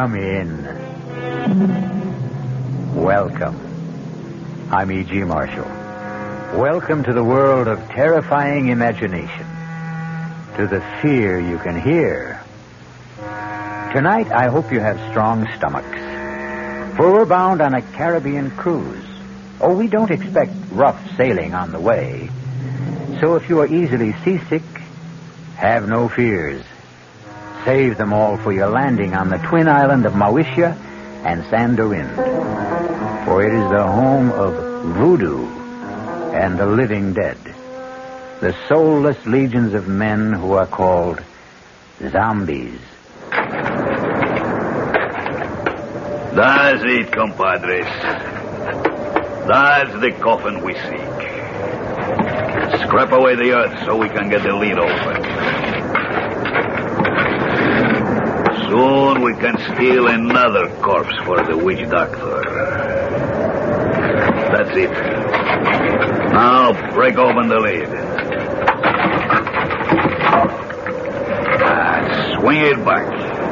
Come in. Welcome. I'm E.G. Marshall. Welcome to the world of terrifying imagination. To the fear you can hear. Tonight, I hope you have strong stomachs. For we're bound on a Caribbean cruise. Oh, we don't expect rough sailing on the way. So if you are easily seasick, have no fears. Save them all for your landing on the twin island of Mauritia and Sandorin. For it is the home of voodoo and the living dead. The soulless legions of men who are called zombies. That's it, compadres. That's the coffin we seek. Scrap away the earth so we can get the lid open. Soon we can steal another corpse for the witch doctor. That's it. Now break open the lid. Swing it back.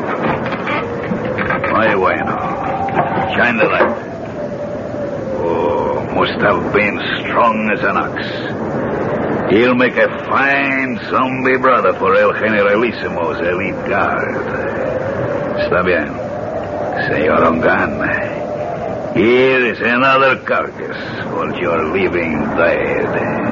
Muy bueno. Shine the light. Oh, must have been strong as an ox. He'll make a fine zombie brother for El Generalissimo's elite guard. Está bien, Señor Ongan. Here is another carcass for your living dead.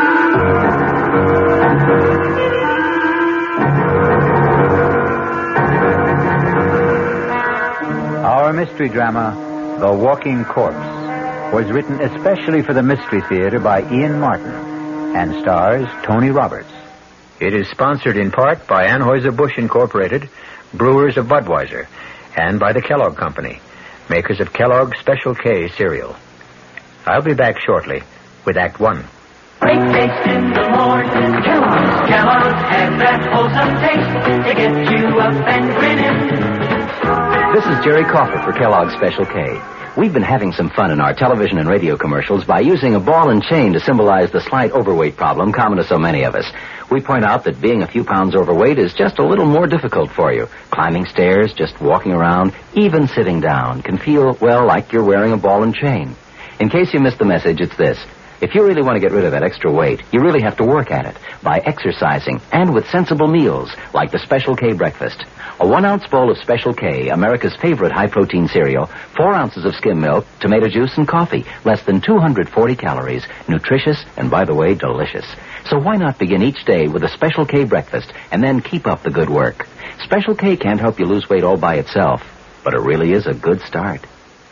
Our mystery drama, The Walking Corpse, was written especially for the Mystery Theater by Ian Martin and stars Tony Roberts. It is sponsored in part by Anheuser-Busch Incorporated, brewers of Budweiser, and by the Kellogg Company, makers of Kellogg's Special K cereal. I'll be back shortly with Act One. Breakfast in the morning, Kellogg's has that wholesome taste to get you up and grinning. This is Jerry Crawford for Kellogg's Special K. We've been having some fun in our television and radio commercials by using a ball and chain to symbolize the slight overweight problem common to so many of us. We point out that being a few pounds overweight is just a little more difficult for you. Climbing stairs, just walking around, even sitting down can feel, well, like you're wearing a ball and chain. In case you missed the message, it's this. If you really want to get rid of that extra weight, you really have to work at it by exercising and with sensible meals like the Special K breakfast. A 1-ounce bowl of Special K, America's favorite high-protein cereal, 4 ounces of skim milk, tomato juice, and coffee. Less than 240 calories. Nutritious and, by the way, delicious. So why not begin each day with a Special K breakfast and then keep up the good work? Special K can't help you lose weight all by itself, but it really is a good start.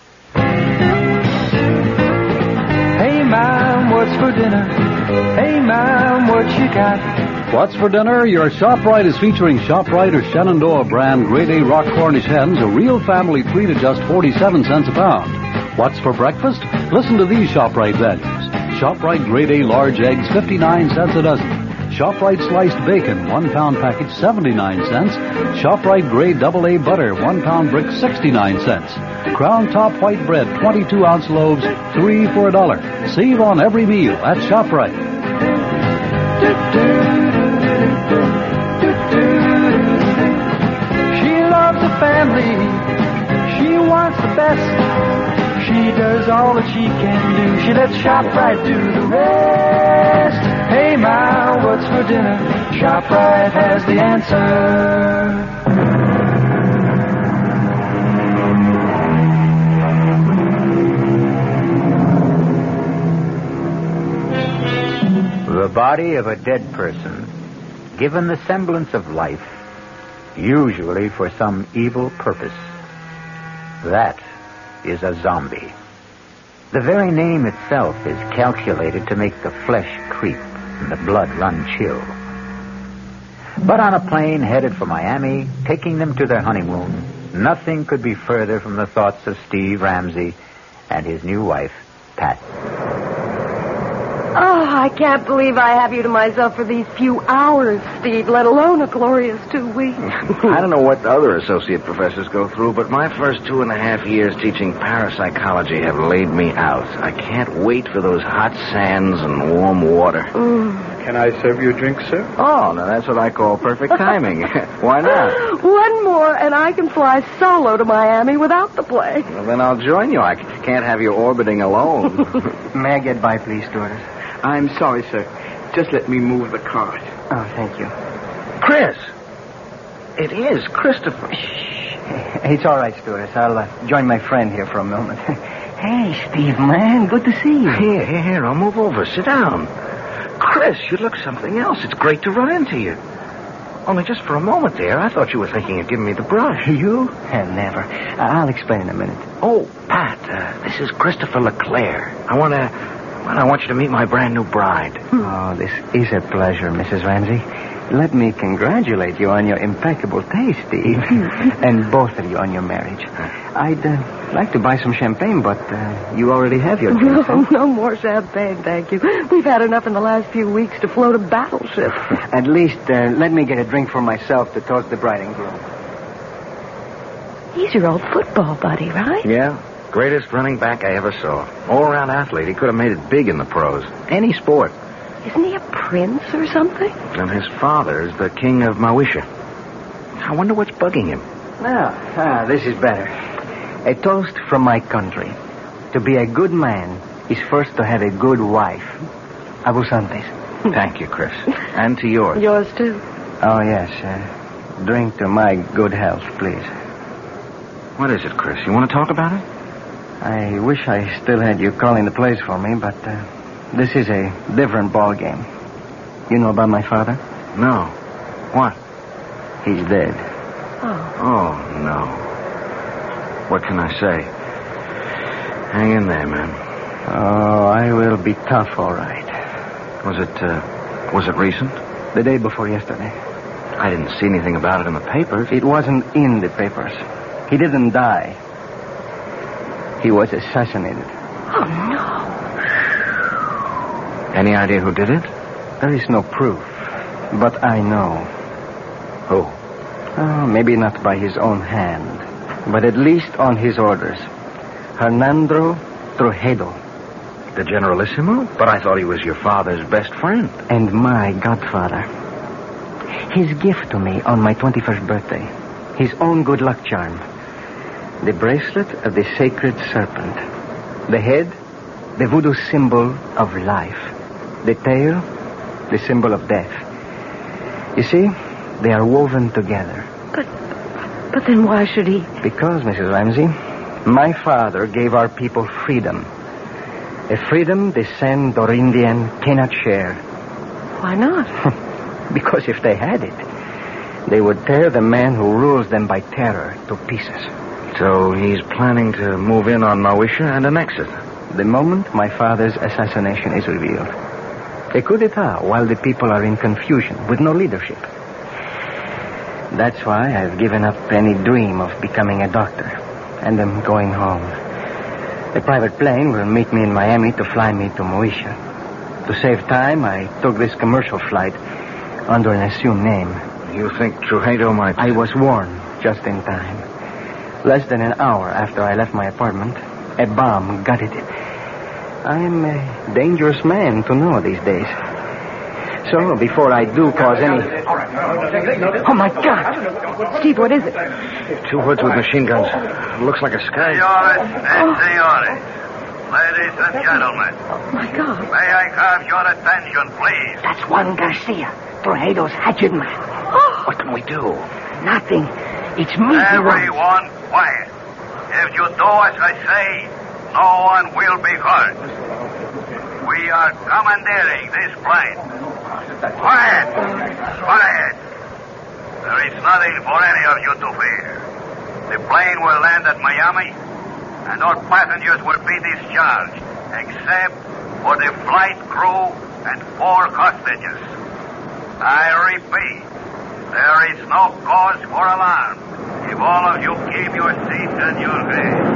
Hey, Mom, what's for dinner? Hey, Mom, what you got? What's for dinner? Your ShopRite is featuring ShopRite or Shenandoah brand Grade A Rock Cornish hens, a real family treat at just 47 cents a pound. What's for breakfast? Listen to these ShopRite values. ShopRite Grade A large eggs, 59 cents a dozen. ShopRite sliced bacon, 1 pound package, 79 cents. ShopRite Grade AA butter, 1 pound brick, 69 cents. Crown Top white bread, 22-ounce loaves, 3 for $1. Save on every meal at ShopRite. She loves the family. She wants the best. She does all that she can do. She lets ShopRite do the rest. Hey, Ma, what's for dinner? ShopRite has the answer. The body of a dead person, given the semblance of life, usually for some evil purpose. That is a zombie. The very name itself is calculated to make the flesh creep and the blood run chill. But on a plane headed for Miami, taking them to their honeymoon, nothing could be further from the thoughts of Steve Ramsey and his new wife, Pat. Oh, I can't believe I have you to myself for these few hours, Steve, let alone a glorious 2 weeks. I don't know what other associate professors go through, but my first 2.5 years teaching parapsychology have laid me out. I can't wait for those hot sands and warm water. Can I serve you a drink, sir? Oh, now that's what I call perfect timing. Why not? One more, and I can fly solo to Miami without the plane. Well, then I'll join you. I can't have you orbiting alone. May I get by, please, stewardess? I'm sorry, sir. Just let me move the cart. Oh, thank you. Chris! It is Christopher. It's all right, stewardess. I'll join my friend here for a moment. Hey, Steve, man. Good to see you. Here. I'll move over. Sit down. Chris, you look something else. It's great to run into you. Only just for a moment there, I thought you were thinking of giving me the brush. You? Never. I'll explain in a minute. Oh, Pat, this is Christopher LeClaire. I want you to meet my brand new bride. Oh, this is a pleasure, Mrs. Ramsey. Let me congratulate you on your impeccable taste, Steve. And both of you on your marriage. I'd like to buy some champagne, but you already have your drink. No more champagne, thank you. We've had enough in the last few weeks to float a battleship. At least, let me get a drink for myself to toast the bride and groom. He's your old football buddy, right? Yeah. Greatest running back I ever saw. All-around athlete. He could have made it big in the pros. Any sport. Isn't he a prince or something? And his father is the king of Mawisha. I wonder what's bugging him. This is better. A toast from my country. To be a good man is first to have a good wife. Abusantes. Thank you, Chris. And to yours. Yours, too. Oh, yes. Drink to my good health, please. What is it, Chris? You want to talk about it? I wish I still had you calling the plays for me, but this is a different ball game. You know about my father? No. What? He's dead. Oh, no. What can I say? Hang in there, man. Oh, I will be tough, all right. Was it recent? The day before yesterday. I didn't see anything about it in the papers. It wasn't in the papers. He didn't die. He was assassinated. Oh, no. Any idea who did it? There is no proof, but I know. Who? Oh, maybe not by his own hand, but at least on his orders. Hernando Trujillo. The Generalissimo? But I thought he was your father's best friend. And my godfather. His gift to me on my 21st birthday. His own good luck charm. The bracelet of the sacred serpent. The head, the voodoo symbol of life. The tail, the symbol of death. You see, they are woven together. But then why should he? Because, Mrs. Ramsey, my father gave our people freedom. A freedom the San-Dorindian cannot share. Why not? Because if they had it, they would tear the man who rules them by terror to pieces. So he's planning to move in on Mawisha and annex it. The moment my father's assassination is revealed. A coup d'etat while the people are in confusion with no leadership. That's why I've given up any dream of becoming a doctor. And am going home. A private plane will meet me in Miami to fly me to Mawisha. To save time, I took this commercial flight under an assumed name. You think Trujillo might... I was warned just in time. Less than an hour after I left my apartment, a bomb gutted it. I'm a dangerous man to know these days. So, before I do cause any... Oh, my God. Steve, what is it? Two hoods with machine guns. Looks like a sky. Senores. Ladies and gentlemen. Oh, my God. May I have your attention, please? That's Juan Garcia, Trujillo's hatchet man. Oh. What can we do? Nothing. It's me. Everyone quiet. If you do as I say, no one will be hurt. We are commandeering this plane. Quiet! Quiet! There is nothing for any of you to fear. The plane will land at Miami, and all passengers will be discharged, except for the flight crew and 4 hostages. I repeat, there is no cause for alarm if all of you keep your seats and your heads.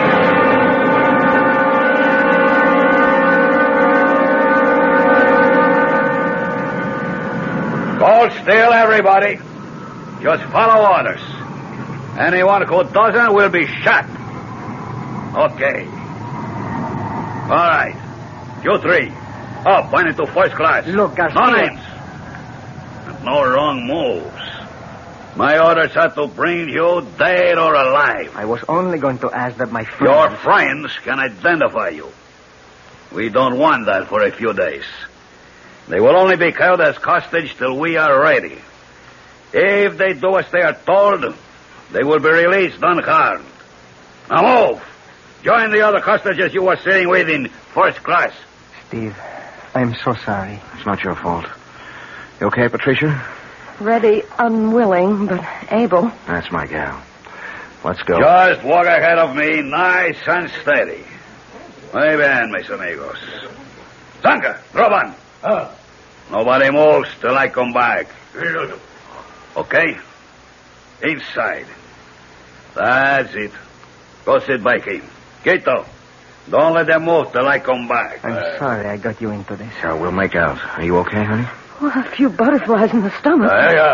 Hold still, everybody. Just follow orders. Anyone who doesn't will be shot. Okay. All right. You 3. Up, point it to first class. Look, Garcia. No names. And no wrong moves. My orders are to bring you dead or alive. I was only going to ask that my Your friends... friends can identify you. We don't want that for a few days. They will only be held as hostage till we are ready. If they do as they are told, they will be released unharmed. Now move. Join the other hostages you were sitting with in first class. Steve, I'm so sorry. It's not your fault. You okay, Patricia? Ready, unwilling, but able. That's my gal. Let's go. Just walk ahead of me, nice and steady. Muy bien, mis amigos. Zanka, Roban. Nobody moves till I come back. Okay? Inside. That's it. Go sit by him. Quito, don't let them move till I come back. I'm sorry I got you into this. Yeah, we'll make out. Are you okay, honey? Well, a few butterflies in the stomach.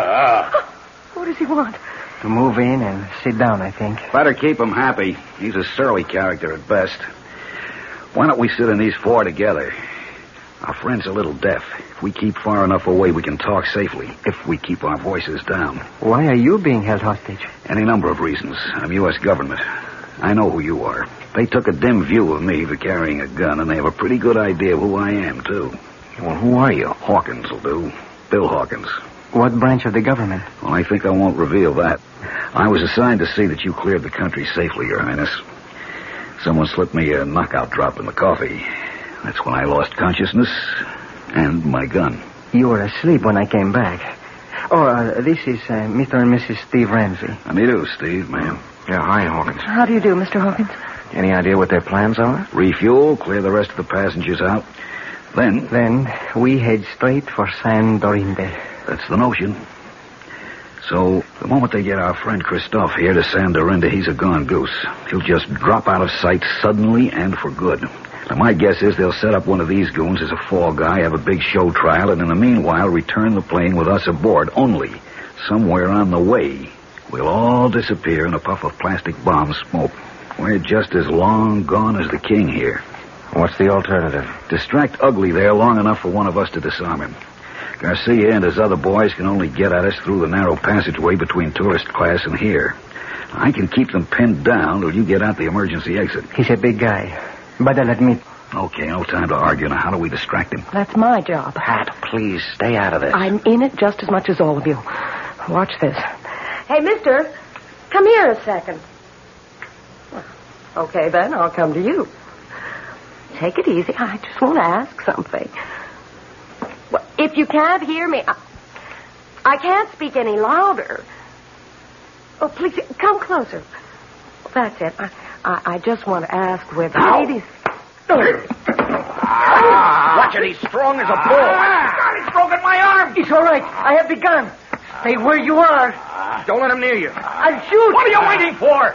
What does he want? To move in and sit down, I think. Better keep him happy. He's a surly character at best. Why don't we sit in these four together? Our friend's a little deaf. If we keep far enough away, we can talk safely. If we keep our voices down. Why are you being held hostage? Any number of reasons. I'm U.S. government. I know who you are. They took a dim view of me for carrying a gun, and they have a pretty good idea of who I am, too. Well, who are you? Hawkins will do. Bill Hawkins. What branch of the government? Well, I think I won't reveal that. I was assigned to see that you cleared the country safely, Your Highness. Someone slipped me a knockout drop in the coffee. That's when I lost consciousness and my gun. You were asleep when I came back. Oh, this is Mr. and Mrs. Steve Ramsey. How do you do, Steve, ma'am? Yeah, hi, Hawkins. How do you do, Mr. Hawkins? Any idea what their plans are? Refuel, clear the rest of the passengers out. Then we head straight for San Dorinde. That's the notion. So, the moment they get our friend Christophe here to San Dorinde, he's a gone goose. He'll just drop out of sight suddenly and for good. Now, my guess is they'll set up one of these goons as a fall guy, have a big show trial, and in the meanwhile return the plane with us aboard. Only, somewhere on the way, we'll all disappear in a puff of plastic bomb smoke. We're just as long gone as the king here. What's the alternative? Distract Ugly there long enough for one of us to disarm him. Garcia and his other boys can only get at us through the narrow passageway between tourist class and here. I can keep them pinned down till you get out the emergency exit. He's a big guy. But I'll admit... Okay, no time to argue. Now, how do we distract him? That's my job. Pat, please, stay out of this. I'm in it just as much as all of you. Watch this. Hey, mister, come here a second. Well, okay, then, I'll come to you. Take it easy. I just want to ask something. Well, if you can't hear me, I can't speak any louder. Oh, please, come closer. That's it. I just want to ask where the ladies... Watch it, he's strong as a bull. God, he's broken my arm. It's all right. I have the gun. Stay where you are. Don't let him near you. I'll shoot. What are you waiting for?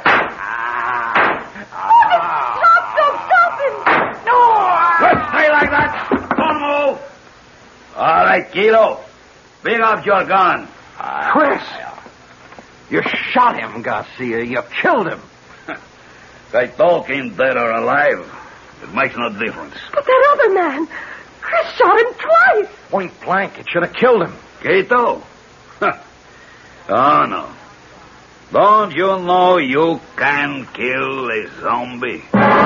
Stop him! No! Just stay like that. Don't move. All right, Kilo. Bring up your gun. Chris, you shot him, Garcia. You killed him. I talk him dead or alive. It makes no difference. But that other man, Chris shot him twice. Point blank. It should have killed him. Quito? Oh, no. Don't you know you can kill a zombie?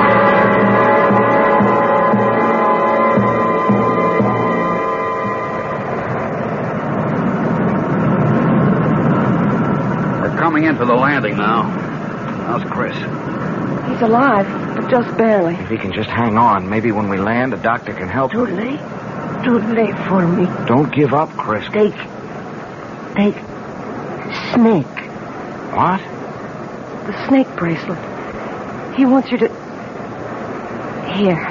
We're coming in for the landing now. How's Chris? He's alive, but just barely. If he can just hang on, maybe when we land, a doctor can help Too him. late. Too late for me. Don't give up, Chris. Take Snake. What? The snake bracelet. He wants you to... Here.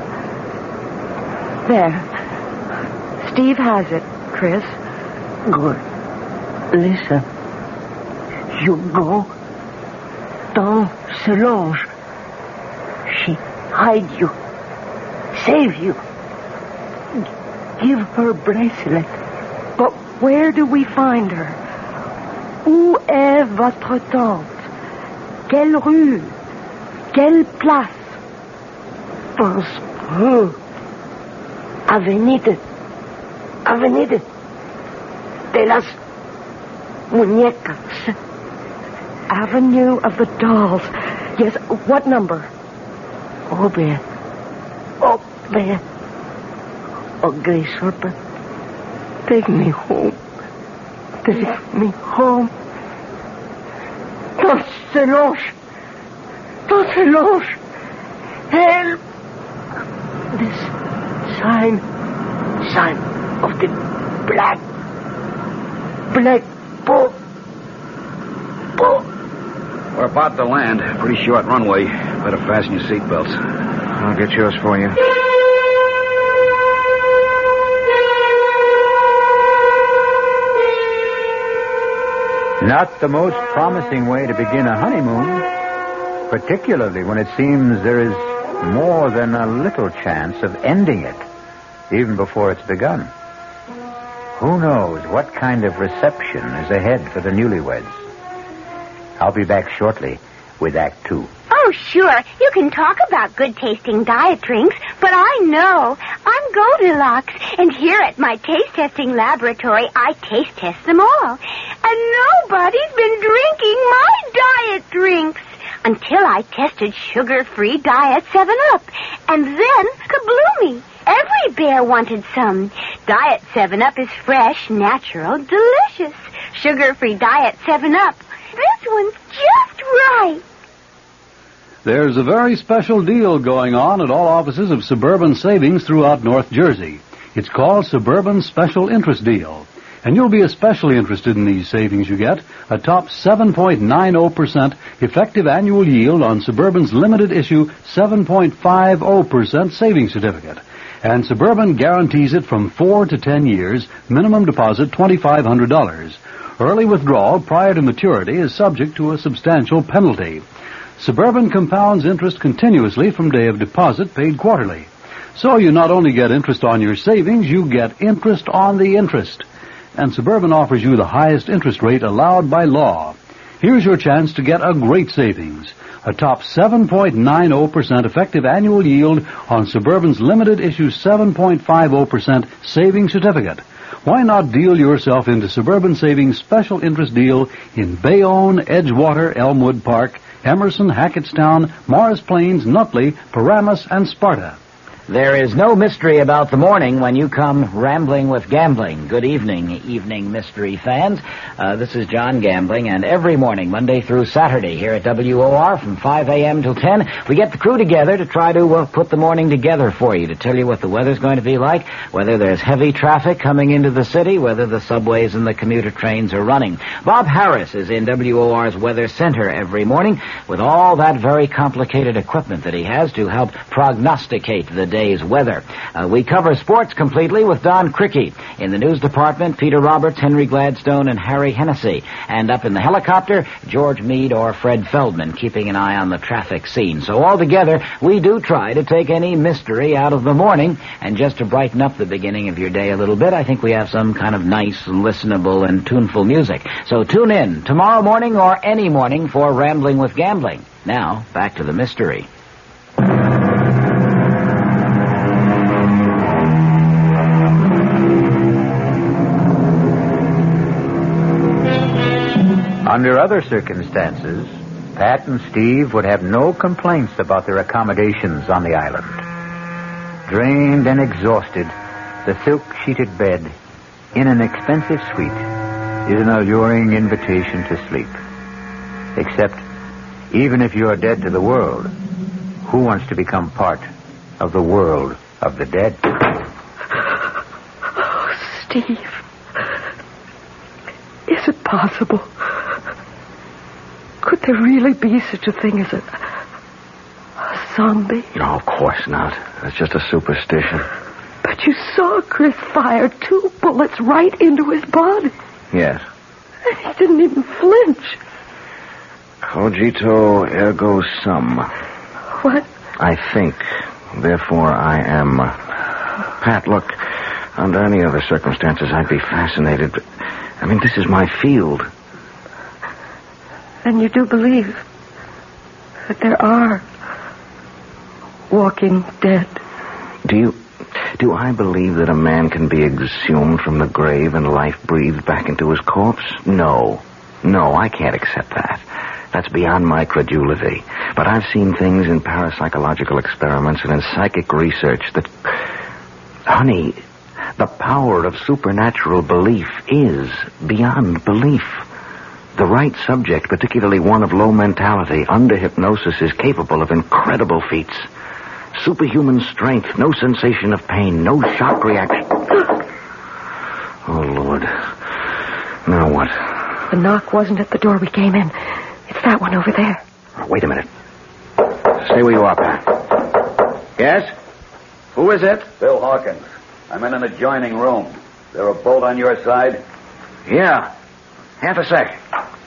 There. Steve has it, Chris. Good. Listen. You go down Solange. She hide you. Save you. Give her bracelet. But where do we find her? Où est votre tante? Quelle rue? Quelle place? Pense peu. Avenida de las Muñecas. Avenue of the Dolls. Yes, what number? Oh, there. Oh, Grace Harper, take me home. Take me home. Don't se loge. Help. This sign of the black boat. We're about to land. Pretty short runway. Better fasten your seatbelts. I'll get yours for you. Not the most promising way to begin a honeymoon, particularly when it seems there is more than a little chance of ending it, even before it's begun. Who knows what kind of reception is ahead for the newlyweds? I'll be back shortly with Act 2. Oh, sure. You can talk about good-tasting diet drinks, but I know. I'm Goldilocks, and here at my taste-testing laboratory, I taste-test them all. And nobody's been drinking my diet drinks until I tested sugar-free Diet 7-Up. And then, kabloomy, every bear wanted some. Diet 7-Up is fresh, natural, delicious. Sugar-free Diet 7-Up. This one's just right. There's a very special deal going on at all offices of Suburban Savings throughout North Jersey. It's called Suburban Special Interest Deal. And you'll be especially interested in these savings you get. A top 7.90% effective annual yield on Suburban's limited issue 7.50% savings certificate. And Suburban guarantees it from 4 to 10 years, minimum deposit $2,500. Early withdrawal prior to maturity is subject to a substantial penalty. Suburban compounds interest continuously from day of deposit paid quarterly. So you not only get interest on your savings, you get interest on the interest. And Suburban offers you the highest interest rate allowed by law. Here's your chance to get a great savings. A top 7.90% effective annual yield on Suburban's limited issue 7.50% savings certificate. Why not deal yourself into Suburban Savings Special Interest Deal in Bayonne, Edgewater, Elmwood Park, Emerson, Hackettstown, Morris Plains, Nutley, Paramus, and Sparta. There is no mystery about the morning when you come rambling with gambling. Good evening mystery fans. This is John Gambling, and every morning, Monday through Saturday, here at WOR from 5 a.m. till 10, we get the crew together to try to put the morning together for you, to tell you what the weather's going to be like, whether there's heavy traffic coming into the city, whether the subways and the commuter trains are running. Bob Harris is in WOR's Weather Center every morning with all that very complicated equipment that he has to help prognosticate the day's weather. We cover sports completely with Don Crickey. In the news department, Peter Roberts, Henry Gladstone, and Harry Hennessy. And up in the helicopter, George Meade or Fred Feldman, keeping an eye on the traffic scene. So altogether, we do try to take any mystery out of the morning. And just to brighten up the beginning of your day a little bit, I think we have some kind of nice, listenable, and tuneful music. So tune in tomorrow morning or any morning for Rambling with Gambling. Now, back to the mystery. Under other circumstances, Pat and Steve would have no complaints about their accommodations on the island. Drained and exhausted, the silk-sheeted bed in an expensive suite is an alluring invitation to sleep. Except, even if you're dead to the world, who wants to become part of the world of the dead? Oh, Steve. Is it possible? Could there really be such a thing as a zombie? No, of course not. That's just a superstition. But you saw Chris fire 2 bullets right into his body. Yes. And he didn't even flinch. Cogito ergo sum. What? I think, therefore I am. Pat, look, under any other circumstances I'd be fascinated, but, I mean, this is my field. And you do believe that there are walking dead? Do Do I believe that a man can be exhumed from the grave and life breathed back into his corpse? No. No, I can't accept that. That's beyond my credulity. But I've seen things in parapsychological experiments and in psychic research that... Honey, the power of supernatural belief is beyond belief. The right subject, particularly one of low mentality, under hypnosis, is capable of incredible feats. Superhuman strength, no sensation of pain, no shock reaction. Oh, Lord. Now what? The knock wasn't at the door we came in. It's that one over there. Wait a minute. Stay where you are, Pat. Yes? Who is it? Bill Hawkins. I'm in an adjoining room. There a bolt on your side? Yeah. Half a sec.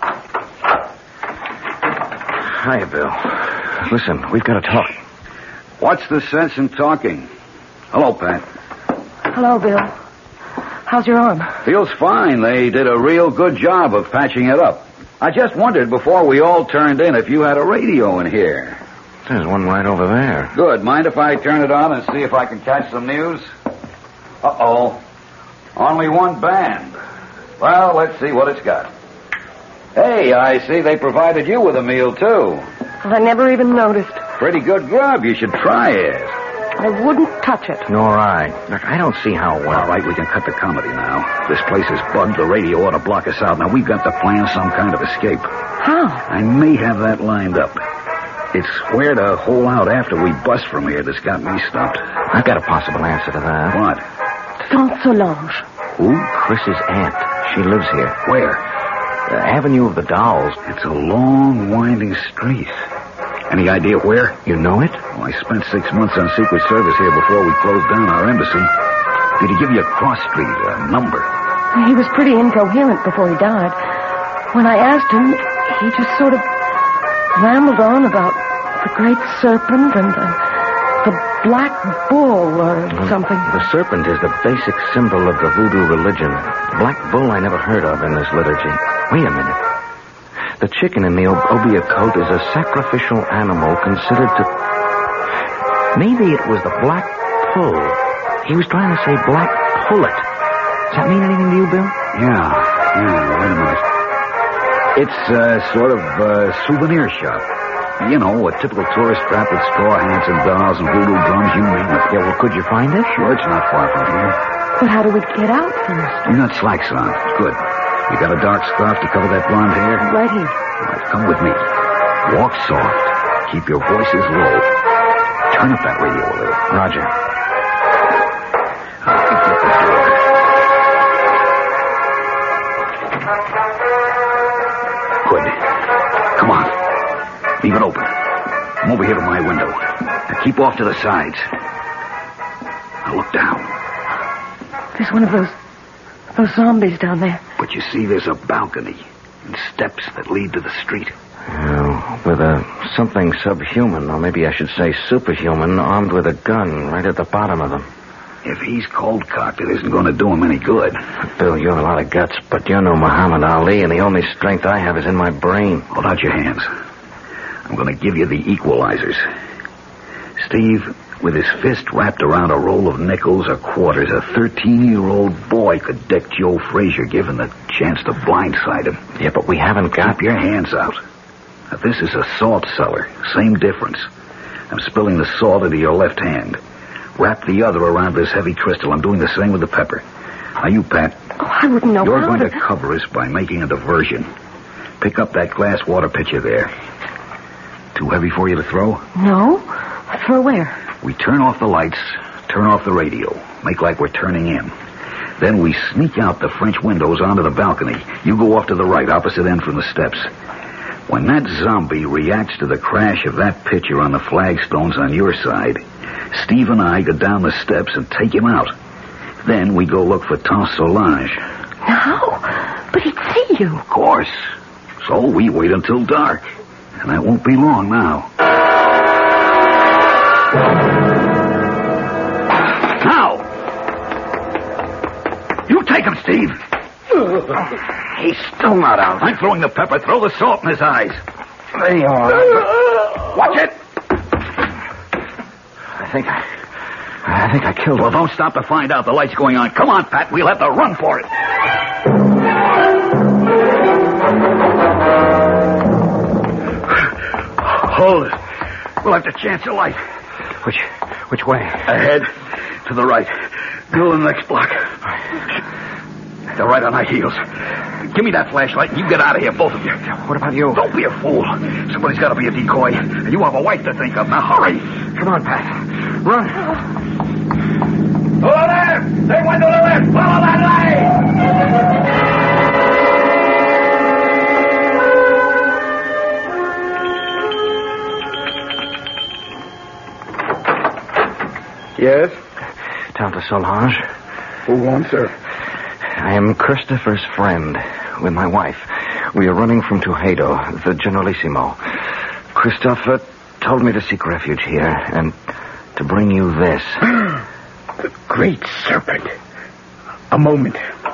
Hiya, Bill. Listen, we've got to talk. What's the sense in talking? Hello, Pat. Hello, Bill. How's your arm? Feels fine. They did a real good job of patching it up. I just wondered before we all turned in if you had a radio in here. There's one right over there. Good. Mind if I turn it on and see if I can catch some news? Uh-oh. Only one band. Well, let's see what it's got. Hey, I see they provided you with a meal, too. I never even noticed. Pretty good grub. You should try it. I wouldn't touch it. Nor I. Look, I don't see how well. All right, we can cut the comedy now. This place is bugged. The radio ought to block us out. Now, we've got to plan some kind of escape. How? I may have that lined up. It's where to hole out after we bust from here that's got me stumped. I've got a possible answer to that. What? Saint Solange. Who? Chris's aunt. She lives here. Where? Avenue of the Dolls. It's a long, winding street. Any idea where? You know it? Well, I spent 6 months on Secret Service here before we closed down our embassy. Did he give you a cross street, a number? He was pretty incoherent before he died. When I asked him, he just sort of rambled on about the great serpent and the black bull or something. The serpent is the basic symbol of the voodoo religion. Black bull I never heard of in this liturgy. Wait a minute. The chicken in the obia coat is a sacrificial animal considered to... Maybe it was the black pull. He was trying to say black pullet. Does that mean anything to you, Bill? Yeah, wait a minute. It's sort of a souvenir shop. You know, a typical tourist trap with straw hats and dolls and voodoo drums, you name it. Yeah, well, could you find it? Sure, it's not far from here. But how do we get out first? You got slacks on. Good. You got a dark scarf to cover that blonde hair? Right here. All right, come with me. Walk soft. Keep your voices low. Turn up that radio a little. Roger. I'll get the door. Good. Come on. Leave it open. Come over here to my window. Now keep off to the sides. Now look down. There's one of those zombies down there. But you see, there's a balcony and steps that lead to the street. With something subhuman, or maybe I should say superhuman, armed with a gun right at the bottom of them. If he's cold-cocked, it isn't going to do him any good. Bill, you have a lot of guts, but you're no Muhammad Ali, and the only strength I have is in my brain. Hold out your hands. I'm going to give you the equalizers. Steve, with his fist wrapped around a roll of nickels or quarters, a 13-year-old boy could deck Joe Frazier, given the chance to blindside him. Yeah, but we haven't got... Keep your hands out. Now, this is a salt cellar. Same difference. I'm spilling the salt into your left hand. Wrap the other around this heavy crystal. I'm doing the same with the pepper. Now, you, Pat. Oh, I wouldn't know You're how going to cover us by making a diversion. Pick up that glass water pitcher there. Too heavy for you to throw? No. Throw where? We turn off the lights, turn off the radio, make like we're turning in. Then we sneak out the French windows onto the balcony. You go off to the right, opposite end from the steps. When that zombie reacts to the crash of that pitcher on the flagstones on your side, Steve and I go down the steps and take him out. Then we go look for Saint Solange. No, but he'd see you. Of course. So we wait until dark. And that won't be long now. Now! You take him, Steve. He's still not out. I'm throwing the pepper. Throw the salt in his eyes. There you are. Watch it. I I think I killed Well, him. don't stop to find out. The light's going on. Come on, Pat. We'll have to run for it. Hold it. We'll have to chance the light. Which way? Ahead. To the right. Go in the next block. They're right on our heels. Give me that flashlight and you get out of here, both of you. What about you? Don't be a fool. Somebody's got to be a decoy. And you have a wife to think of. Now, hurry. Come on, Pat. Run. Over there! They went to the left! Follow that light! Yes? Count de Solange. Who wants her? I am Christopher's friend with my wife. We are running from Tujado, the Generalissimo. Christopher told me to seek refuge here and to bring you this. The great serpent. A moment.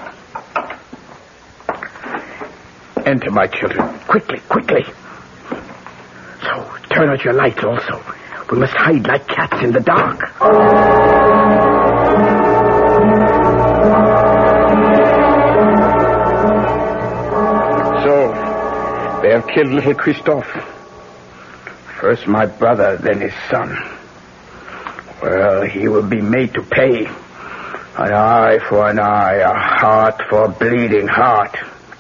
Enter, my children. Quickly, quickly. So, turn out your lights also. We must hide like cats in the dark. So, they have killed little Christophe. First my brother, then his son. Well, he will be made to pay. An eye for an eye, a heart for a bleeding heart.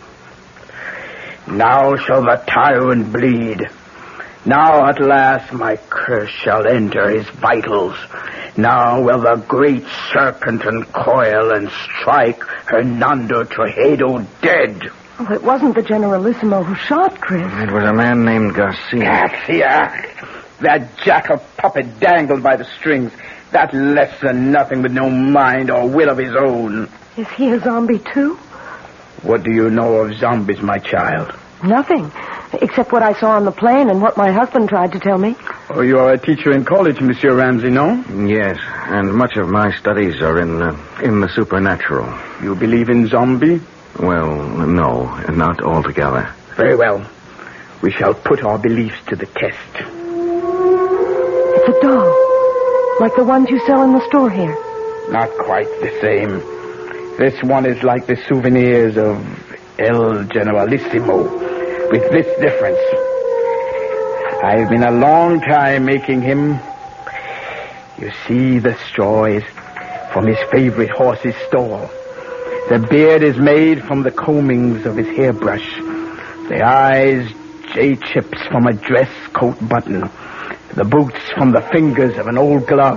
Now shall the tyrant bleed. Now at last my curse shall enter his vitals. Now will the great serpent uncoil and strike Hernando Tejado dead. Oh, it wasn't the Generalissimo who shot Chris. It was a man named Garcia. Garcia! That jackal puppet dangled by the strings. That less than nothing with no mind or will of his own. Is he a zombie, too? What do you know of zombies, my child? Nothing, except what I saw on the plane and what my husband tried to tell me. Oh, you are a teacher in college, Monsieur Ramsey, no? Yes, and much of my studies are in the supernatural. You believe in zombie? Well, no, not altogether. Very well. We shall put our beliefs to the test. It's a doll, like the ones you sell in the store here. Not quite the same. This one is like the souvenirs of El Generalissimo, with this difference. I've been a long time making him. You see, the straw is from his favorite horse's stall. The beard is made from the combings of his hairbrush. The eyes, J-chips from a dress coat button. The boots from the fingers of an old glove.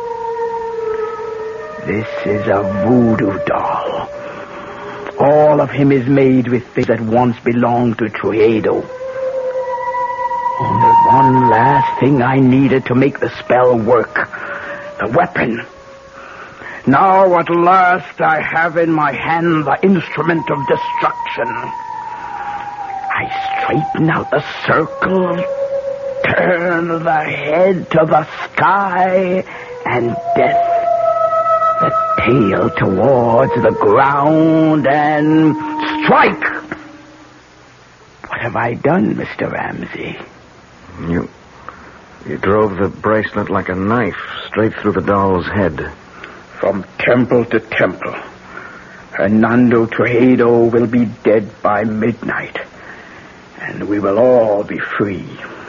This is a voodoo doll. All of him is made with things that once belonged to Tejado. Only one last thing I needed to make the spell work. The weapon. Now at last I have in my hand the instrument of destruction. I straighten out the circle, turn the head to the sky, and death. The tail towards the ground, and strike! What have I done, Mr. Ramsey? You drove the bracelet like a knife straight through the doll's head. From temple to temple, Hernando Tejado will be dead by midnight, and we will all be free.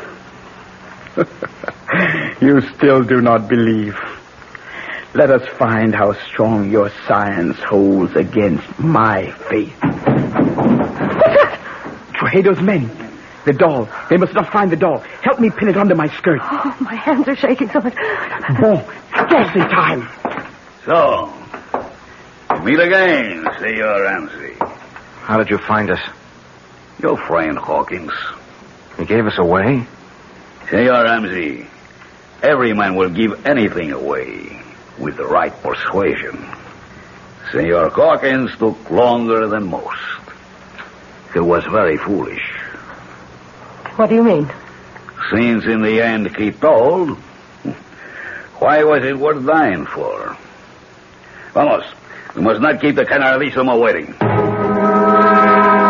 You still do not believe. Let us find how strong your science holds against my faith. What's that? Tejado's men. The doll. They must not find the doll. Help me pin it under my skirt. Oh, my hands are shaking so much. Bon, just in time. So, meet again, Senor Ramsey. How did you find us? Your friend Hawkins. He gave us away? Senor Ramsey, every man will give anything away with the right persuasion. Senor Hawkins took longer than most. He was very foolish. What do you mean? Since in the end he told, why was it worth dying for? Vamos, we must not keep the Generalissimo waiting.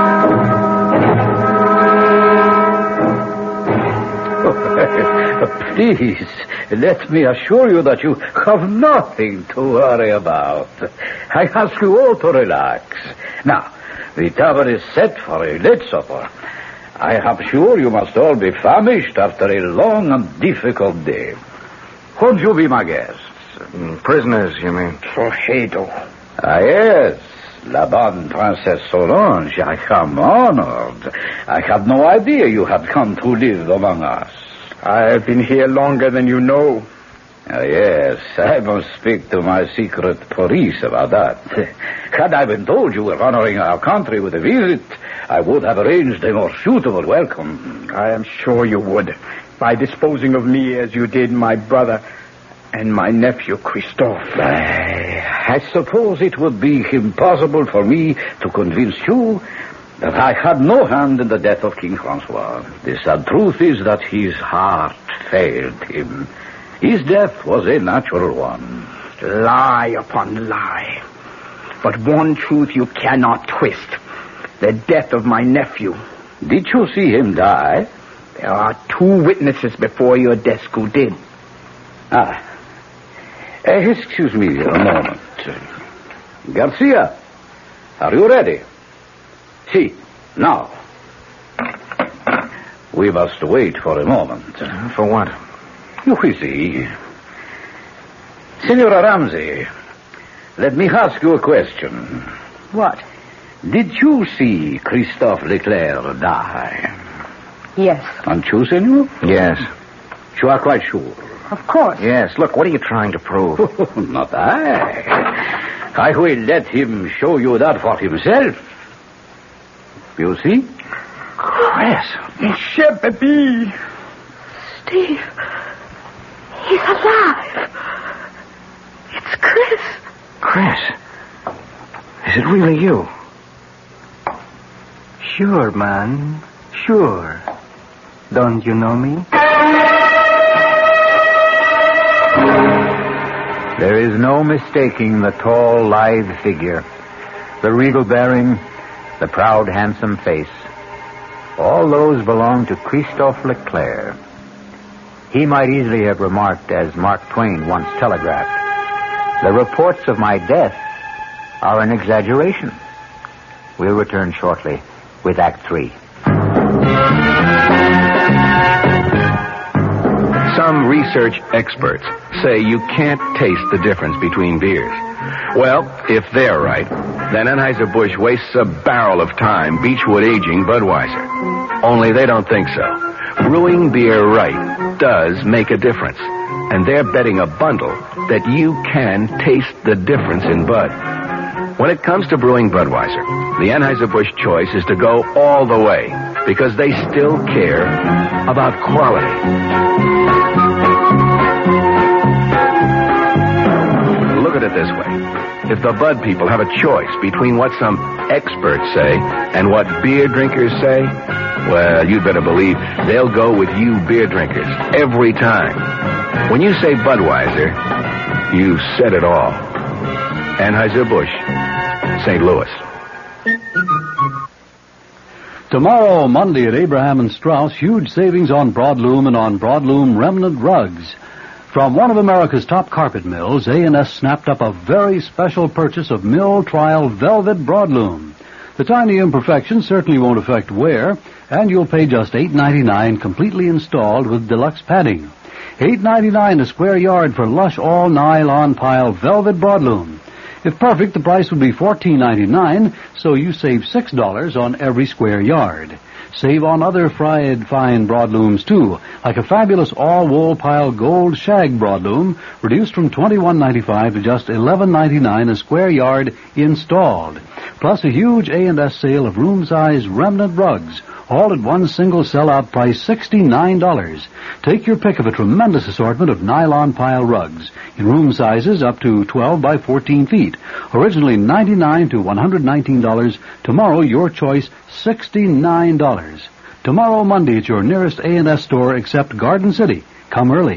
A Please, let me assure you that you have nothing to worry about. I ask you all to relax. Now, the table is set for a late supper. I am sure you must all be famished after a long and difficult day. Won't you be my guests? Prisoners, you mean? Sohedo. Ah, yes. La bonne Princess Solange, I am honored. I had no idea you had come to live among us. I have been here longer than you know. Ah, yes, I must speak to my secret police about that. Had I been told you were honoring our country with a visit, I would have arranged a more suitable welcome. I am sure you would, by disposing of me as you did my brother and my nephew, Christophe. I suppose it would be impossible for me to convince you that I had no hand in the death of King Francois. The sad truth is that his heart failed him. His death was a natural one. Lie upon lie. But one truth you cannot twist. The death of my nephew. Did you see him die? There are 2 witnesses before your desk who did. Excuse me a moment. Garcia, are you ready? See, now. We must wait for a moment. For what? You will see. Senora Ramsey, let me ask you a question. What? Did you see Christophe Leclerc die? Yes. And you, senor? Yes. You are quite sure? Of course. Yes. Look, what are you trying to prove? Not I. I will let him show you that for himself. You see? Chris. Monsieur Baby. Steve. He's alive. It's Chris. Chris. Is it really you? Sure, man. Sure. Don't you know me? There is no mistaking the tall, lithe figure, the regal bearing, the proud, handsome face. All those belong to Christophe Leclerc. He might easily have remarked, as Mark Twain once telegraphed, "The reports of my death are an exaggeration." We'll return shortly with Act 3. Some research experts say you can't taste the difference between beers. Well, if they're right, then Anheuser-Busch wastes a barrel of time Beechwood aging Budweiser. Only they don't think so. Brewing beer right does make a difference. And they're betting a bundle that you can taste the difference in Bud. When it comes to brewing Budweiser, the Anheuser-Busch choice is to go all the way because they still care about quality. Look at it this way. If the Bud people have a choice between what some experts say and what beer drinkers say, well, you'd better believe they'll go with you beer drinkers every time. When you say Budweiser, you've said it all. Anheuser-Busch, St. Louis. Tomorrow, Monday at Abraham and Strauss, huge savings on broadloom and on broadloom remnant rugs. From one of America's top carpet mills, A&S snapped up a very special purchase of mill trial velvet broadloom. The tiny imperfections certainly won't affect wear, and you'll pay just $8.99 completely installed with deluxe padding. $8.99 a square yard for lush all-nylon pile velvet broadloom. If perfect, the price would be $14.99, so you save $6 on every square yard. Save on other fine broadlooms, too, like a fabulous all-wool pile gold shag broadloom, reduced from $21.95 to just $11.99 a square yard installed. Plus a huge A&S sale of room-size remnant rugs, all at one single sell-out price, $69. Take your pick of a tremendous assortment of nylon pile rugs in room sizes up to 12 by 14 feet. Originally $99 to $119. Tomorrow, your choice, $69. Tomorrow, Monday, at your nearest A&S store except Garden City. Come early.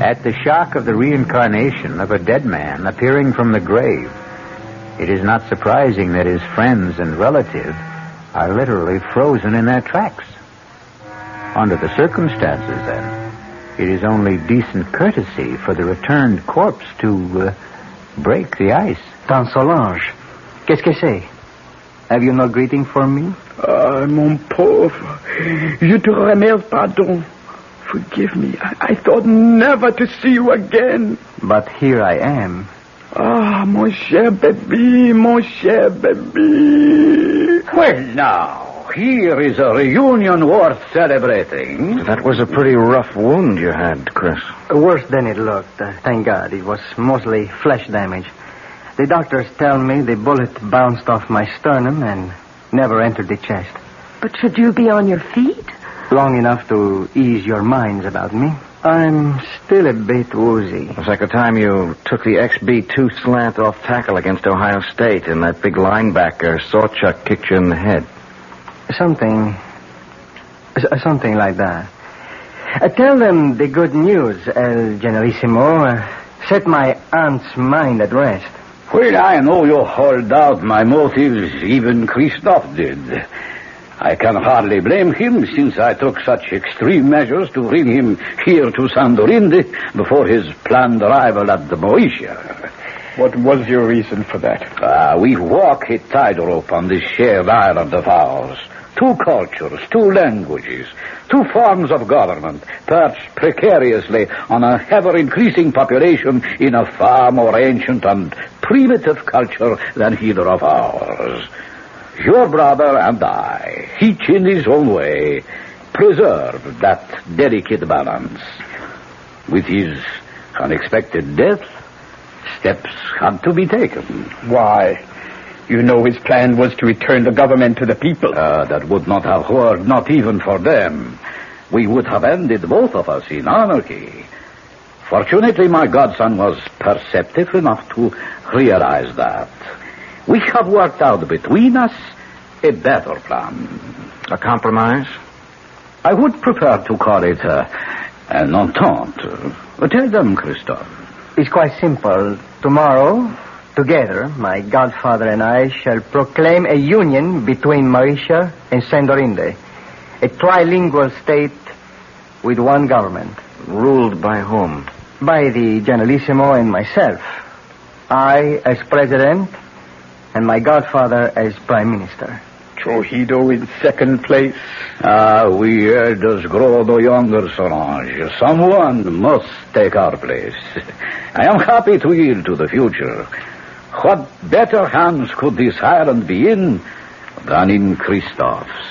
At the shock of the reincarnation of a dead man appearing from the grave, it is not surprising that his friends and relatives are literally frozen in their tracks. Under the circumstances, then, it is only decent courtesy for the returned corpse to break the ice. Tante Solange, qu'est-ce que c'est? Have you no greeting for me? Ah, mon pauvre. Je te remercie, pardon. Forgive me. I thought never to see you again. But here I am. Ah, mon cher baby, mon cher baby. Well, now, here is a reunion worth celebrating. That was a pretty rough wound you had, Chris. Worse than it looked. Thank God. It was mostly flesh damage. The doctors tell me the bullet bounced off my sternum and never entered the chest. But should you be on your feet? Long enough to ease your minds about me. I'm still a bit woozy. It was like the time you took the XB2 slant off tackle against Ohio State and that big linebacker, Sawchuk, kicked you in the head. Something like that. Tell them the good news, El Generalissimo. Set my aunt's mind at rest. Well, I know you hold out my motives, even Christophe did. I can hardly blame him, since I took such extreme measures to bring him here to Sandorinde before his planned arrival at the Moesia. What was your reason for that? We walk a tightrope on this shared island of ours. 2 cultures, 2 languages, 2 forms of government, perched precariously on a ever-increasing population in a far more ancient and primitive culture than either of ours. Your brother and I, each in his own way, preserved that delicate balance. With his unexpected death, steps had to be taken. Why? You know his plan was to return the government to the people. That would not have worked, not even for them. We would have ended, both of us, in anarchy. Fortunately, my godson was perceptive enough to realize that. We have worked out between us a better plan. A compromise? I would prefer to call it an entente. Tell them, Christophe. It's quite simple. Tomorrow, together, my godfather and I shall proclaim a union between Mauritia and Sandorinde. A trilingual state with one government. Ruled by whom? By the Generalissimo and myself. I as president, and my godfather as prime minister. Trujillo in second place. We elders grow no younger, Solange. Someone must take our place. I am happy to yield to the future. What better hands could this island be in than in Christophe's?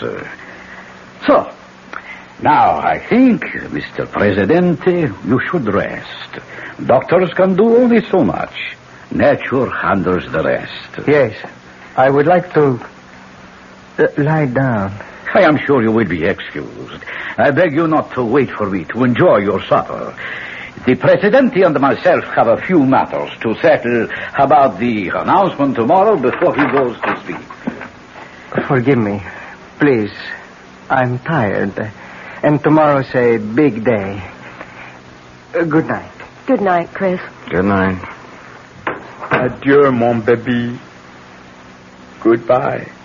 So, now I think, Mr. Presidente, you should rest. Doctors can do only so much. Nature handles the rest. Yes, I would like to lie down. I am sure you will be excused. I beg you not to wait for me to enjoy your supper. The Presidente and myself have a few matters to settle about the announcement tomorrow before he goes to speak. Forgive me, please. I'm tired, and tomorrow's a big day. Good night. Good night, Chris. Good night. Adieu, mon baby. Goodbye.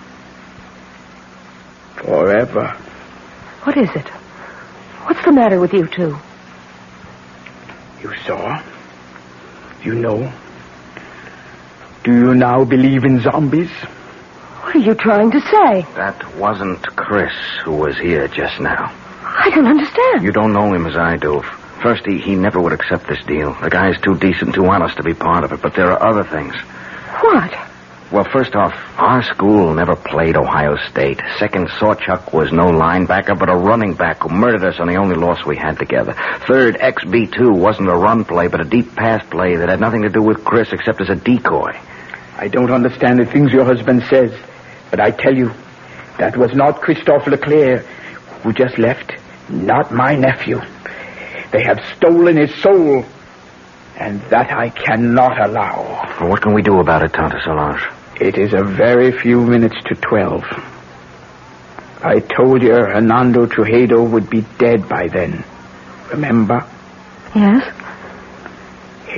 Forever. What is it? What's the matter with you two? You saw? You know? Do you now believe in zombies? What are you trying to say? That wasn't Chris who was here just now. I don't understand. You don't know him as I do. First, he never would accept this deal. The guy's too decent, too honest to be part of it. But there are other things. What? Well, first off, our school never played Ohio State. Second, Sawchuk was no linebacker, but a running back who murdered us on the only loss we had together. Third, XB2 wasn't a run play, but a deep pass play that had nothing to do with Chris except as a decoy. I don't understand the things your husband says, but I tell you, that was not Christophe Leclerc who just left. Not my nephew. They have stolen his soul, and that I cannot allow. Well, what can we do about it, Tante Solange? It is a very few minutes to 12. I told you Hernando Trujillo would be dead by then. Remember? Yes.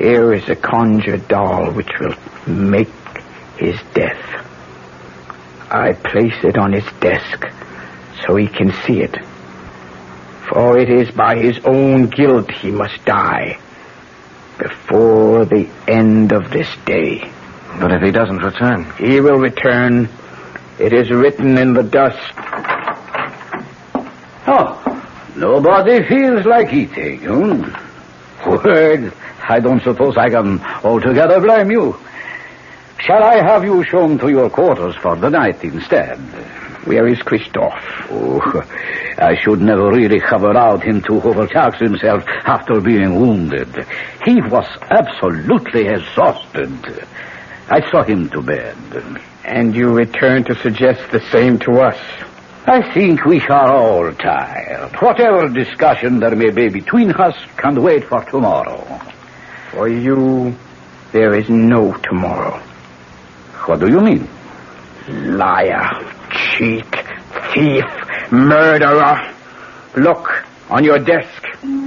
Here is a conjured doll which will make his death. I place it on his desk so he can see it. For it is by his own guilt he must die before the end of this day. But if he doesn't return? He will return. It is written in the dust. Oh, nobody feels like eating. Well, I don't suppose I can altogether blame you. Shall I have you shown to your quarters for the night instead? Where is Christophe? Oh, I should never really have allowed him to overtax himself after being wounded. He was absolutely exhausted. I saw him to bed. And you return to suggest the same to us? I think we are all tired. Whatever discussion there may be between us can wait for tomorrow. For you, there is no tomorrow. What do you mean? Liar, cheat, thief, murderer. Look, on your desk.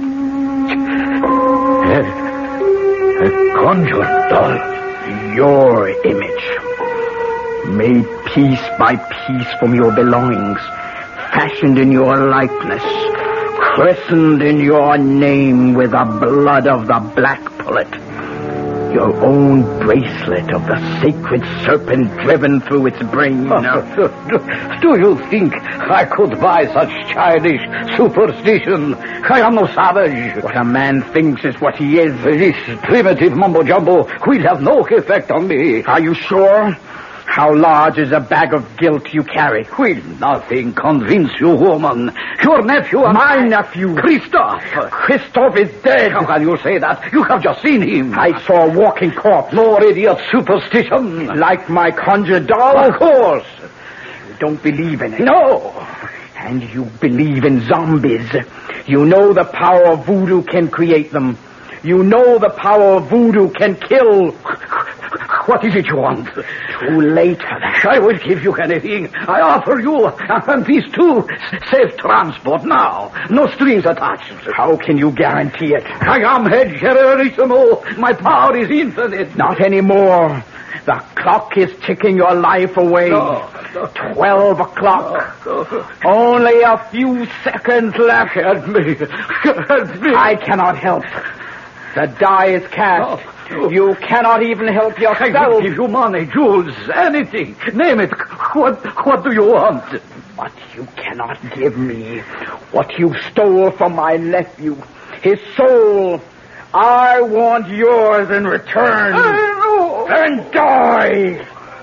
A conjured doll. Your image. Made piece by piece from your belongings. Fashioned in your likeness. Christened in your name with the blood of the black pullet. Your own bracelet of the sacred serpent driven through its brain. Do you think I could buy such childish superstition? I am no savage. What a man thinks is what he is. This primitive mumbo-jumbo will have no effect on me. Are you sure? How large is a bag of guilt you carry? Will nothing convince you, woman? Your nephew and my nephew, Christophe. Christophe is dead. How can you say that? You have just seen him. I saw a walking corpse. More idiot superstition. Like my conjured doll? Of course. You don't believe in it. No. And you believe in zombies. You know the power of voodoo can create them. You know the power of voodoo can kill. What is it you want? Too late for that. I will give you anything. I offer you, and these two, safe transport now. No strings attached. How can you guarantee it? I am head generalissimo. My power is infinite. Not anymore. The clock is ticking your life away. No. 12 o'clock. Only a few seconds left. Help me. Help me. I cannot help. The die is cast. No. You cannot even help yourself. I will give you money, jewels, anything. Name it. What do you want? But you cannot give me what you stole from my nephew. His soul. I want yours in return. Then die.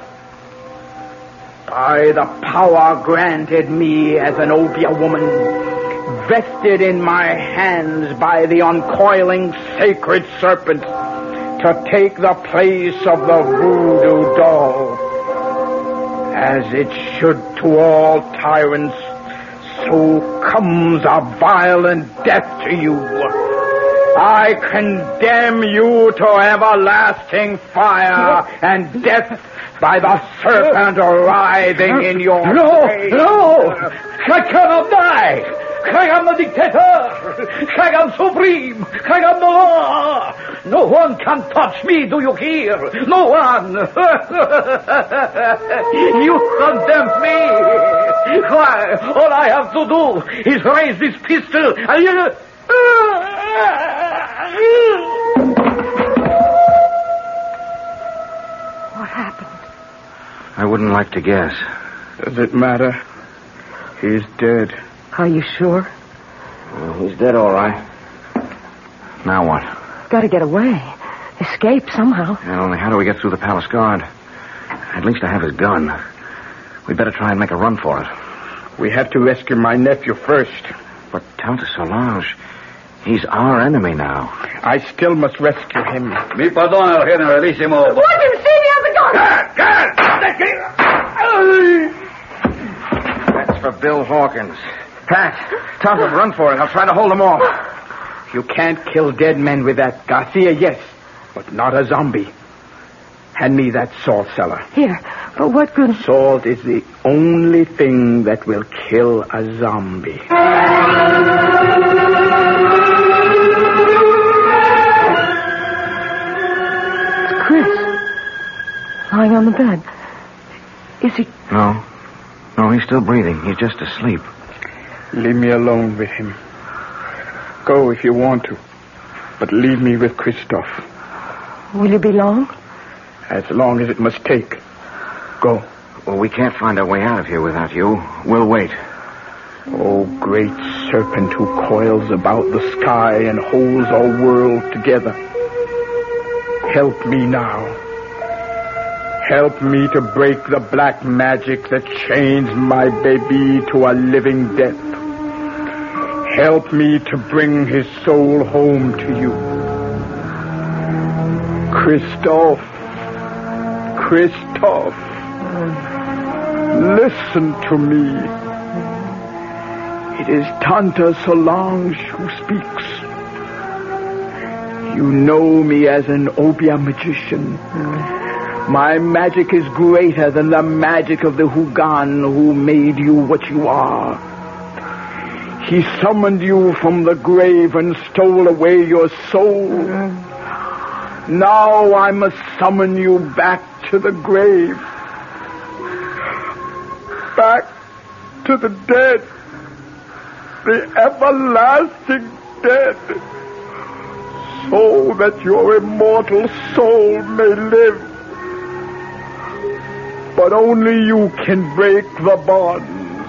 By the power granted me as an Obeah woman, vested in my hands by the uncoiling sacred serpent, to take the place of the voodoo doll. As it should to all tyrants, so comes a violent death to you. I condemn you to everlasting fire and death by the serpent writhing in your face. No! I cannot die! I am the dictator! I am supreme! I am the law! No one can touch me, do you hear? No one! You condemn me! Why, all I have to do is raise this pistol and you... What happened? I wouldn't like to guess. Does it matter? He's dead. Are you sure? Well, he's dead, all right. Now what? Got to get away. Escape somehow. Yeah, only how do we get through the palace guard? At least I have his gun. We'd better try and make a run for it. We have to rescue my nephew first. But Countess Solange, he's our enemy now. I still must rescue him. Mi pardon, generalissimo. Let him see me on the gun! That's for Bill Hawkins. Pat, tell him to run for it. I'll try to hold them off. You can't kill dead men with that. Garcia, yes, but not a zombie. Hand me that salt cellar. Here, but what good... Salt is the only thing that will kill a zombie. lying on the bed. Is he... No. No, he's still breathing. He's just asleep. Leave me alone with him. Go if you want to, but leave me with Christophe. Will you be long? As long as it must take. Go. Well, we can't find our way out of here without you. We'll wait. Oh, great serpent who coils about the sky and holds our world together. Help me now. Help me to break the black magic that chains my baby to a living death. Help me to bring his soul home to you. Christophe. Christophe. Listen to me. It is Tante Solange who speaks. You know me as an Obeah magician. My magic is greater than the magic of the Hugan who made you what you are. He summoned you from the grave and stole away your soul. Now I must summon you back to the grave. Back to the dead. The everlasting dead. So that your immortal soul may live. But only you can break the bonds.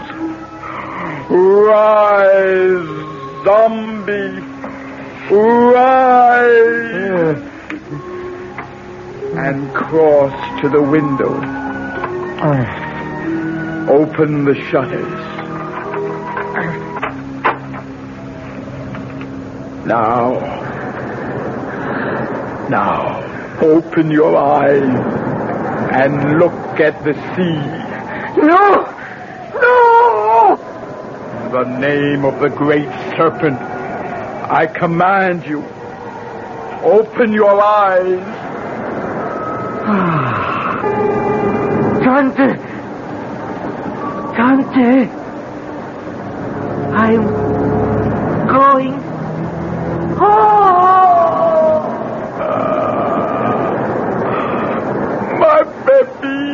Rise, zombie. Rise. And cross to the window. Open the shutters. Now, open your eyes and look at the sea. No! In the name of the great serpent, I command you, open your eyes. Tante, I'm going home. My baby.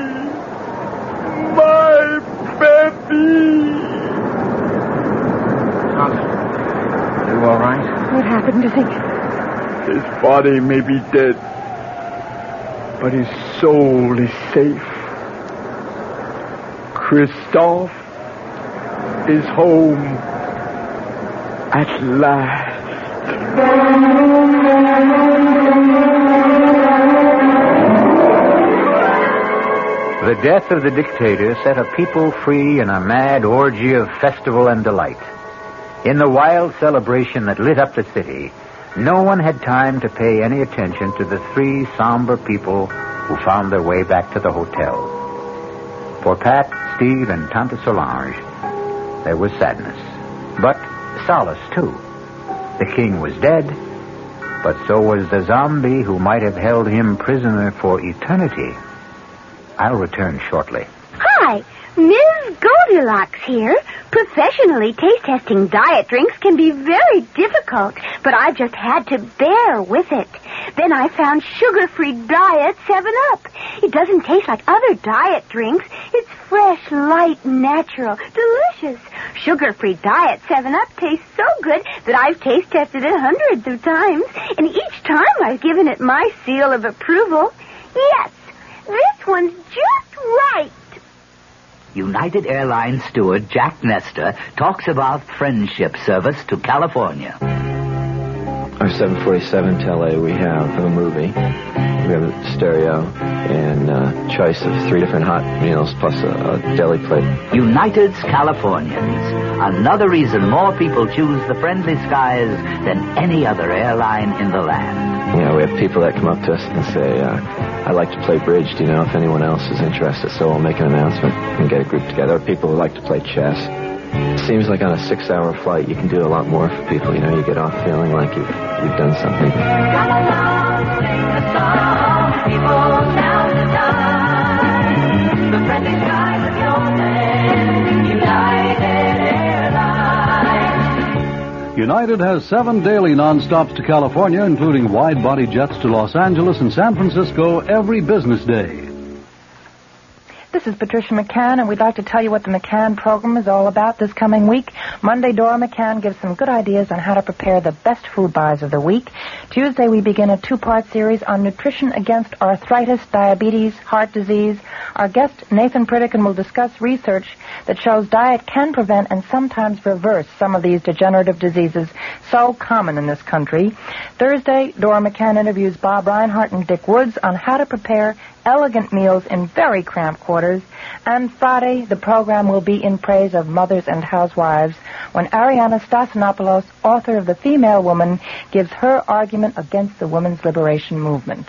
Tante, are you all right? What happened to him? His body may be dead, but his soul is safe. Christophe is home at last. The death of the dictator set a people free in a mad orgy of festival and delight. In the wild celebration that lit up the city, no one had time to pay any attention to the three somber people who found their way back to the hotel. For Pat, Steve, and Tante Solange, there was sadness, but solace, too. The king was dead, but so was the zombie who might have held him prisoner for eternity. I'll return shortly. Hi, Ms. Goldilocks here. Professionally taste-testing diet drinks can be very difficult, but I just had to bear with it. Then I found sugar-free diet 7-Up. It doesn't taste like other diet drinks. It's fresh, light, natural, delicious. Sugar-free diet 7-Up tastes so good that I've taste-tested it hundreds of times, and each time I've given it my seal of approval. Yes, this one's just right. United Airlines steward Jack Nestor talks about friendship service to California. Our 747 to LA we have for the movie. We have a stereo and a choice of 3 different hot meals plus a deli plate. United's Californians. Another reason more people choose the friendly skies than any other airline in the land. You know, we have people that come up to us and say, I'd like to play bridge. Do you know if anyone else is interested? So we'll make an announcement and get a group together. Or people who like to play chess. It seems like on a 6-hour flight, you can do a lot more for people. You know, you get off feeling like you've done something. Come along, sing a song, people sound to die. The friendly skies of your land, United Airlines. United has 7 daily non-stops to California, including wide-body jets to Los Angeles and San Francisco every business day. This is Patricia McCann, and we'd like to tell you what the McCann program is all about this coming week. Monday, Dora McCann gives some good ideas on how to prepare the best food buys of the week. Tuesday, we begin a 2-part series on nutrition against arthritis, diabetes, heart disease. Our guest, Nathan Pritikin, will discuss research that shows diet can prevent and sometimes reverse some of these degenerative diseases so common in this country. Thursday, Dora McCann interviews Bob Reinhart and Dick Woods on how to prepare elegant meals in very cramped quarters. And Friday, the program will be in praise of mothers and housewives when Ariana Stasinopoulos, author of The Female Woman, gives her argument against the women's liberation movement.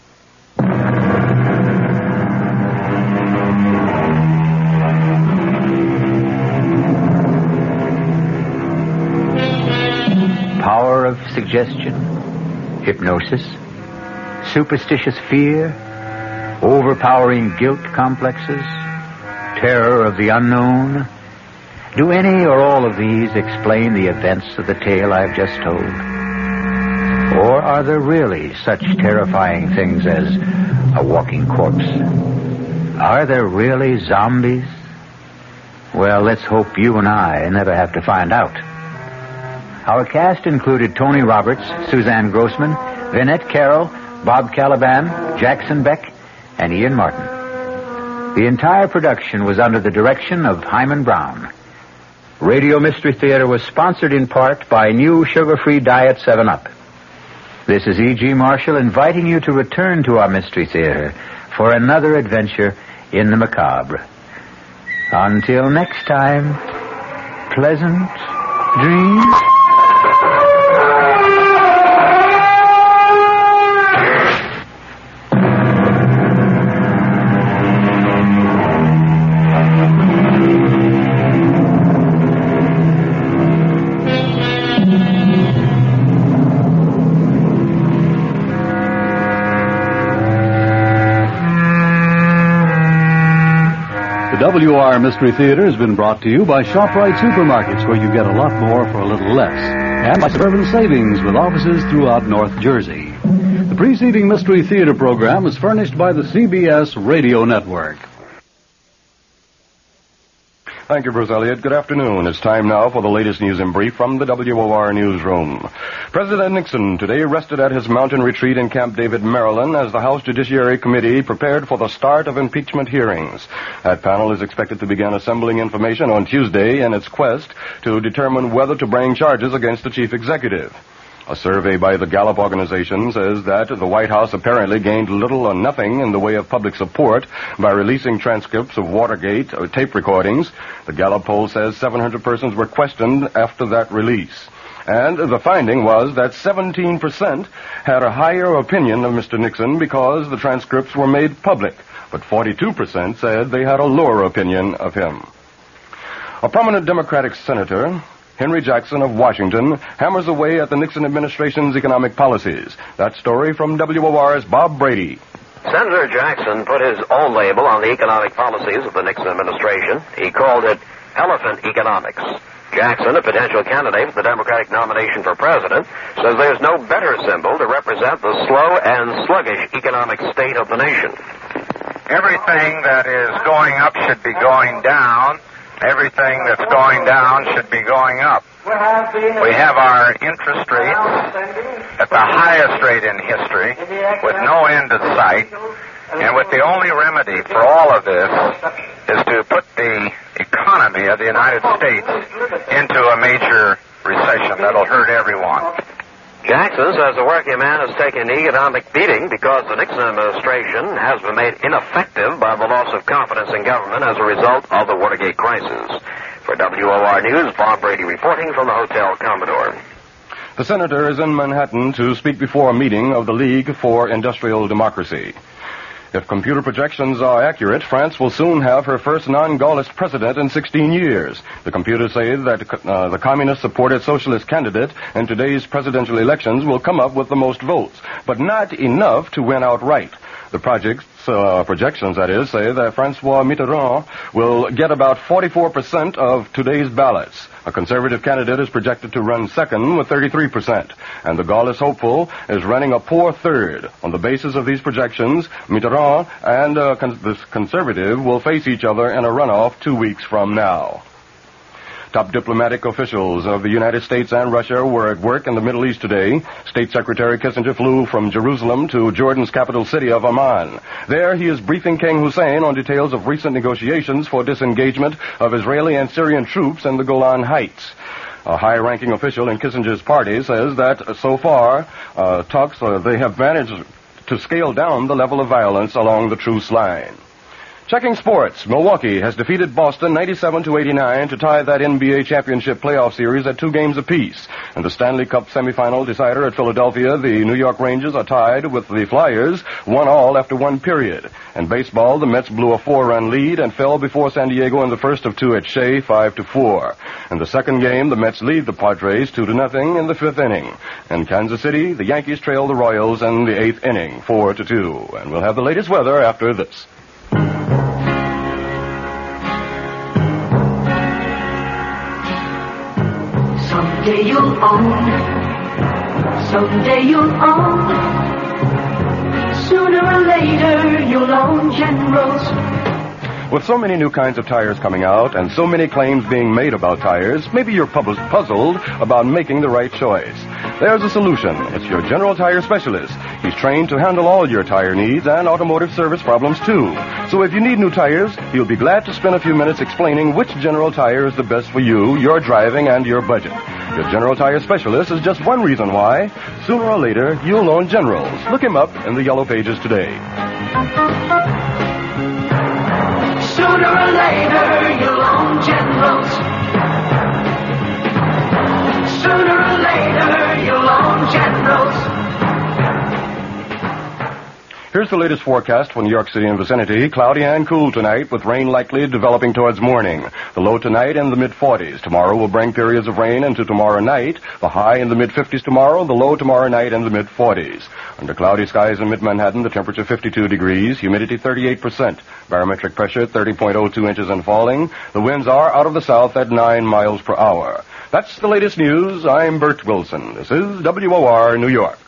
Power of suggestion, hypnosis, superstitious fear, overpowering guilt complexes, terror of the unknown. Do any or all of these explain the events of the tale I've just told? Or are there really such terrifying things as a walking corpse? Are there really zombies? Well, let's hope you and I never have to find out. Our cast included Tony Roberts, Suzanne Grossman, Vinette Carroll, Bob Caliban, Jackson Beck, and Ian Martin. The entire production was under the direction of Hyman Brown. Radio Mystery Theater was sponsored in part by new sugar-free Diet 7-Up. This is E.G. Marshall inviting you to return to our Mystery Theater for another adventure in the macabre. Until next time, pleasant dreams. WR Mystery Theater has been brought to you by ShopRite Supermarkets, where you get a lot more for a little less, and by Suburban Savings with offices throughout North Jersey. The preceding Mystery Theater program was furnished by the CBS Radio Network. Thank you, Bruce Elliott. Good afternoon. It's time now for the latest news in brief from the WOR newsroom. President Nixon today rested at his mountain retreat in Camp David, Maryland, as the House Judiciary Committee prepared for the start of impeachment hearings. That panel is expected to begin assembling information on Tuesday in its quest to determine whether to bring charges against the chief executive. A survey by the Gallup organization says that the White House apparently gained little or nothing in the way of public support by releasing transcripts of Watergate or tape recordings. The Gallup poll says 700 persons were questioned after that release. And the finding was that 17% had a higher opinion of Mr. Nixon because the transcripts were made public, but 42% said they had a lower opinion of him. A prominent Democratic senator, Henry Jackson of Washington, hammers away at the Nixon administration's economic policies. That story from WOR's Bob Brady. Senator Jackson put his own label on the economic policies of the Nixon administration. He called it elephant economics. Jackson, a potential candidate for the Democratic nomination for president, says there's no better symbol to represent the slow and sluggish economic state of the nation. Everything that is going up should be going down. Everything that's going down should be going up. We have our interest rates at the highest rate in history, with no end in sight, and with the only remedy for all of this is to put the economy of the United States into a major recession that'll hurt everyone. Jackson says the working man has taken an economic beating because the Nixon administration has been made ineffective by the loss of confidence in government as a result of the Watergate crisis. For WOR News, Bob Brady reporting from the Hotel Commodore. The senator is in Manhattan to speak before a meeting of the League for Industrial Democracy. If computer projections are accurate, France will soon have her first non-Gaullist president in 16 years. The computers say that the communist-supported socialist candidate in today's presidential elections will come up with the most votes, but not enough to win outright. The projections, that is, say that Francois Mitterrand will get about 44% of today's ballots. A conservative candidate is projected to run second with 33%. And the Gaullist hopeful is running a poor third. On the basis of these projections, Mitterrand and the conservative will face each other in a runoff 2 weeks from now. Top diplomatic officials of the United States and Russia were at work in the Middle East today. State Secretary Kissinger flew from Jerusalem to Jordan's capital city of Amman. There he is briefing King Hussein on details of recent negotiations for disengagement of Israeli and Syrian troops in the Golan Heights. A high-ranking official in Kissinger's party says that so far, talks they have managed to scale down the level of violence along the truce line. Checking sports, Milwaukee has defeated Boston 97-89 to tie that NBA championship playoff series at 2 games apiece. In the Stanley Cup semifinal decider at Philadelphia, the New York Rangers are tied with the Flyers, 1-1 after 1 period. In baseball, the Mets blew a 4-run lead and fell before San Diego in the first of 2 at Shea, 5-4. In the second game, the Mets lead the Padres 2-0 in the 5th inning. In Kansas City, the Yankees trail the Royals in the 8th inning, 4-2. And we'll have the latest weather after this. Someday you'll own, someday you'll own, sooner or later you'll own Generals. With so many new kinds of tires coming out and so many claims being made about tires, maybe you're puzzled about making the right choice. There's a solution. It's your General Tire Specialist. He's trained to handle all your tire needs and automotive service problems, too. So if you need new tires, he'll be glad to spend a few minutes explaining which General Tire is the best for you, your driving, and your budget. Your General Tire Specialist is just one reason why, sooner or later, you'll own Generals. Look him up in the Yellow Pages today. Sooner or later you'll own Generals. Sooner or later you'll own Generals. Here's the latest forecast for New York City and vicinity. Cloudy and cool tonight, with rain likely developing towards morning. The low tonight in the mid-40s. Tomorrow will bring periods of rain into tomorrow night. The high in the mid-50s tomorrow. The low tomorrow night in the mid-40s. Under cloudy skies in mid-Manhattan, the temperature 52 degrees. Humidity 38%. Barometric pressure 30.02 inches and falling. The winds are out of the south at 9 miles per hour. That's the latest news. I'm Bert Wilson. This is WOR New York.